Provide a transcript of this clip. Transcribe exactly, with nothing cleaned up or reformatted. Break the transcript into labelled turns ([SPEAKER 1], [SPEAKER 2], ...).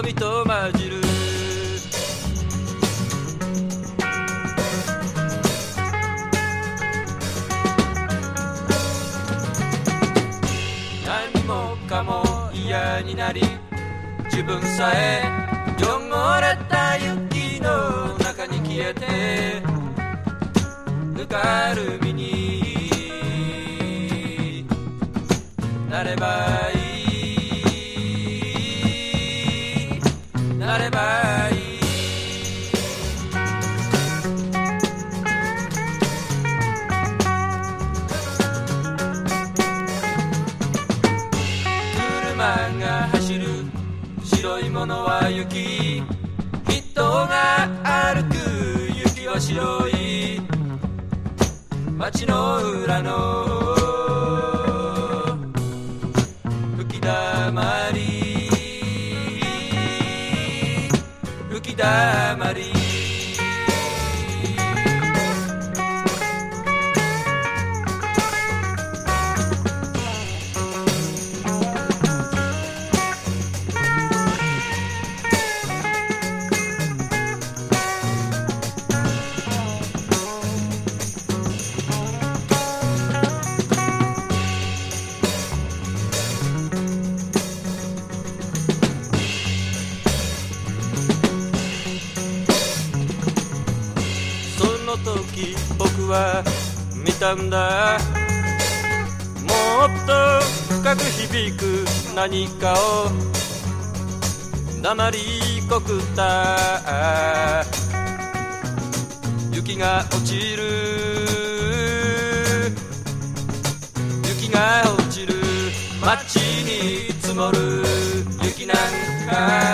[SPEAKER 1] 海と混じる何もかも嫌になり自分さえ汚れた雪の中に消えてぬかるみになればいいなればいい車が走る白いものは雪人が歩く雪は白い街の裏の吹きだまり吹きだまりその時僕は見たんだもっと深く響く何かを黙りこくった雪が落ちる雪が落ちる街に積もる雪なんか